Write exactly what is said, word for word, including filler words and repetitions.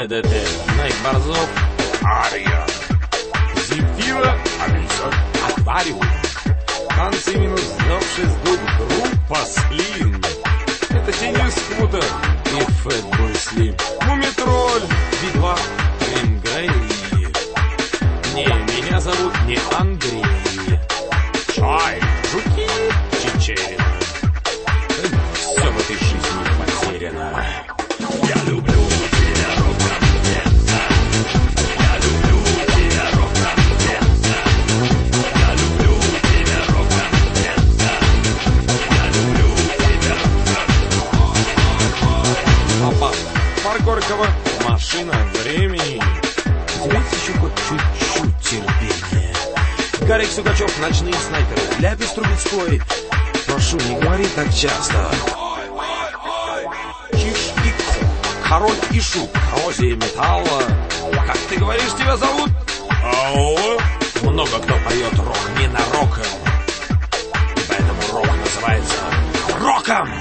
ДДТ, Найк Борзов, Ария, Земфира, Алиса, Аквариум, танцы минус сдавший сдух, группа Сплин. Это Денис Скутер и Фэтбой Слим, Мумитроль, Би два, Грин Грей. Не, меня зовут не Андрей. Чай, жуки, Чечерина. Все в этой жизни потеряно. Я люблю тебя, рок-н-ролл. Я люблю тебя, рок-н-ролл. Я люблю тебя, рок-н-ролл. Я люблю тебя, рок-н-ролл. Папа, парк Горького, машина времени. Есть еще хоть чуть-чуть терпения. Гарик Сукачев, ночные снайперы. Ляпис Трубецкой. Прошу, не говори так часто. Чиж и Ко, король и шут, коррозия металла. Как ты говоришь, тебя зовут? Алло? Много кто поет рок не на роком. И поэтому рок называется роком.